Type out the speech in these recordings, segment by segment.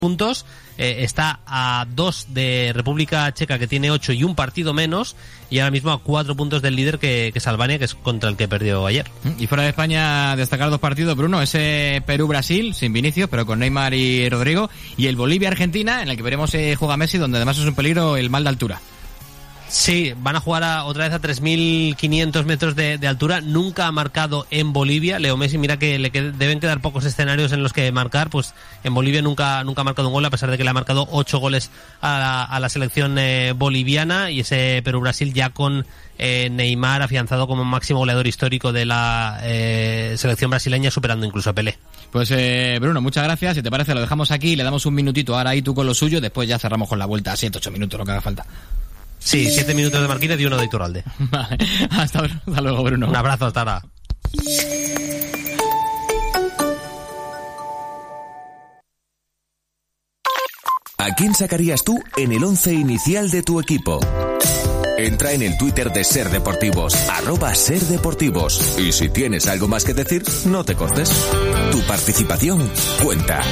puntos, está a 2 de República Checa, que tiene 8 y un partido menos, y ahora mismo a 4 puntos del líder, que es Albania, que es contra el que perdió ayer. Y fuera de España, destacar 2 partidos, Bruno, ese Perú-Brasil, sin Vinicius, pero con Neymar y Rodrigo, y el Bolivia-Argentina, en el que veremos juega Messi, donde además es un peligro el mal de altura. Sí, van a jugar otra vez a 3.500 metros de altura. Nunca ha marcado en Bolivia. Leo Messi, mira que deben quedar pocos escenarios en los que marcar. Pues en Bolivia nunca ha marcado un gol, a pesar de que le ha marcado 8 goles a la selección boliviana. Y ese Perú-Brasil ya con Neymar afianzado como máximo goleador histórico de la selección brasileña, superando incluso a Pelé. Pues Bruno, muchas gracias. Si te parece, lo dejamos aquí. Le damos un minutito ahora ahí tú con lo suyo. Después ya cerramos con la vuelta, 7-8 minutos, lo que haga falta. Sí, 7 minutos de Marquínez y 1 de Iturralde. Vale, hasta luego, Bruno. Un abrazo, hasta ahora. ¿A quién sacarías tú en el 11 inicial de tu equipo? Entra en el Twitter de Ser Deportivos, @SerDeportivos. Y si tienes algo más que decir, no te cortes. Tu participación cuenta.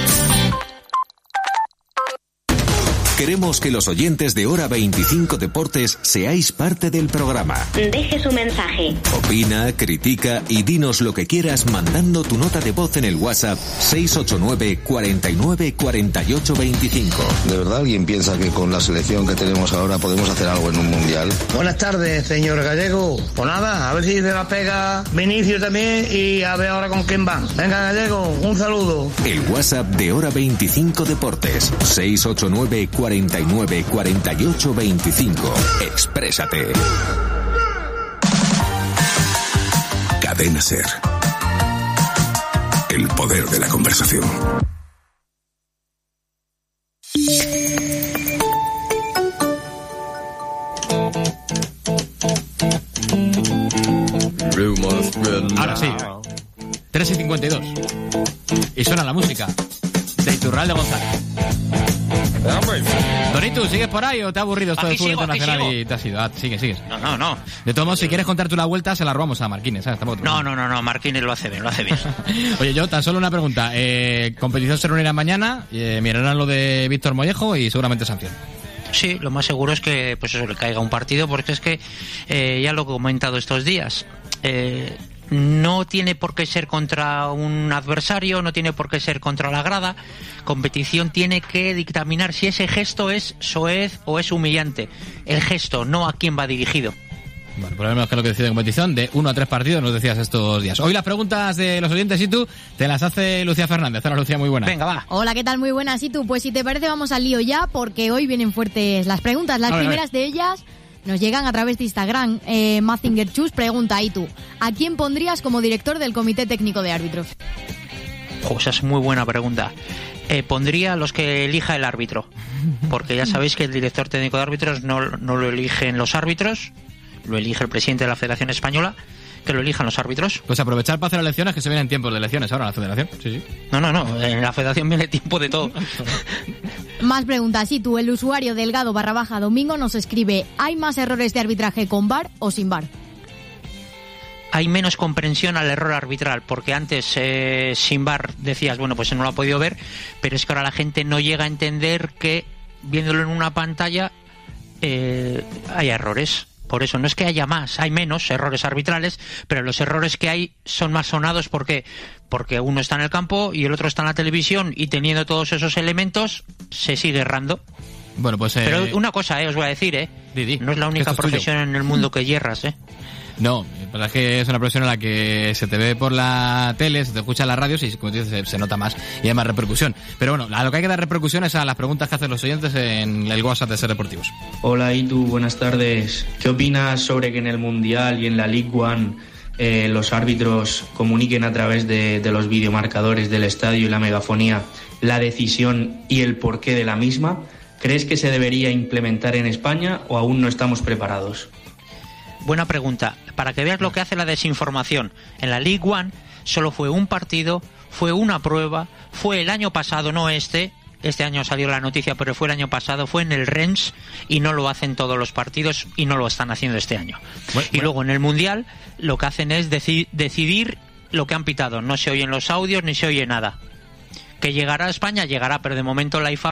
Queremos que los oyentes de Hora 25 Deportes seáis parte del programa. Deje su mensaje. Opina, critica y dinos lo que quieras mandando tu nota de voz en el WhatsApp 689 49 48 25. ¿De verdad alguien piensa que con la selección que tenemos ahora podemos hacer algo en un mundial? Buenas tardes, señor Gallego. Pues nada, a ver si se la pega Vinicius también y a ver ahora con quién van. Venga, Gallego, un saludo. El WhatsApp de Hora 25 Deportes 689 49 48 25. Exprésate. Cadena Ser. El poder de la conversación. Ahora sí, 3:52. Y suena la música de Iturralde González. Donitu, ¿sigues por ahí o te ha aburrido esto de fútbol internacional y te has ido? Sigues. No. De todos modos, si quieres contar tú la vuelta, se la robamos a Marquínez, ¿sabes? No, Marquínez lo hace bien. Oye, yo tan solo una pregunta. Competición se reunirá mañana, mirarán lo de Víctor Mollejo y seguramente sanción. Sí, lo más seguro es que pues eso le caiga un partido, porque es que ya lo he comentado estos días. No tiene por qué ser contra un adversario, no tiene por qué ser contra la grada. Competición tiene que dictaminar si ese gesto es soez o es humillante. El gesto, no a quién va dirigido. Bueno, por lo menos que lo que decide competición, de 1 a 3 partidos nos decías estos días. Hoy las preguntas de los oyentes, y tú te las hace Lucía Fernández. Hola, Lucía, muy buena. Venga, va. Hola, ¿qué tal? Muy buenas. Y tú, pues si te parece vamos al lío ya, porque hoy vienen fuertes las preguntas. Las primeras de ellas nos llegan a través de Instagram. Mazinger Chus pregunta, ¿y tú? ¿A quién pondrías como director del Comité Técnico de Árbitros? Esa es muy buena pregunta. Pondría a los que elija el árbitro, porque ya sabéis que el director técnico de árbitros no lo eligen los árbitros, lo elige el presidente de la Federación Española, que lo elijan los árbitros. Pues aprovechar para hacer elecciones, que se vienen tiempos de elecciones ahora en la Federación. Sí. No, en la Federación viene tiempo de todo. Más preguntas. Y tú, el usuario Delgado_Domingo nos escribe, ¿hay más errores de arbitraje con VAR o sin VAR? Hay menos comprensión al error arbitral, porque antes sin VAR decías, bueno, pues no lo ha podido ver, pero es que ahora la gente no llega a entender que viéndolo en una pantalla hay errores. Por eso no es que haya más, hay menos errores arbitrales, pero los errores que hay son más sonados. ¿Por qué? Porque uno está en el campo y el otro está en la televisión, y teniendo todos esos elementos se sigue errando. Bueno, pues pero una cosa, os voy a decir, no es la única profesión en el mundo que hierras, No, la verdad es que es una profesión en la que se te ve por la tele, se te escucha en las radios y, como dices, se nota más y hay más repercusión. Pero bueno, a lo que hay que dar repercusión es a las preguntas que hacen los oyentes en el WhatsApp de Ser Deportivos. Hola, Itu, buenas tardes. ¿Qué opinas sobre que en el Mundial y en la League One los árbitros comuniquen a través de los videomarcadores del estadio y la megafonía la decisión y el porqué de la misma? ¿Crees que se debería implementar en España o aún no estamos preparados? Buena pregunta. Para que veas lo que hace la desinformación. En la League One solo fue un partido, fue una prueba, fue el año pasado, no este año salió la noticia, pero fue el año pasado, fue en el Rennes, y no lo hacen todos los partidos y no lo están haciendo este año. Y luego en el Mundial lo que hacen es decidir lo que han pitado. No se oyen los audios ni se oye nada. Que llegará a España, llegará, pero de momento la IFA